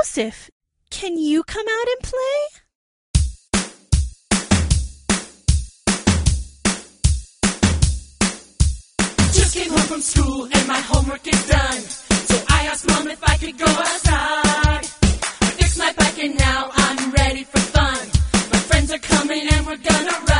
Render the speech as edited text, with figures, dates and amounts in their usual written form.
Joseph, can you come out and play? Just came home from school and my homework is done. So I asked Mom if I could go outside. I fixed my bike and now I'm ready for fun. My friends are coming and we're gonna ride.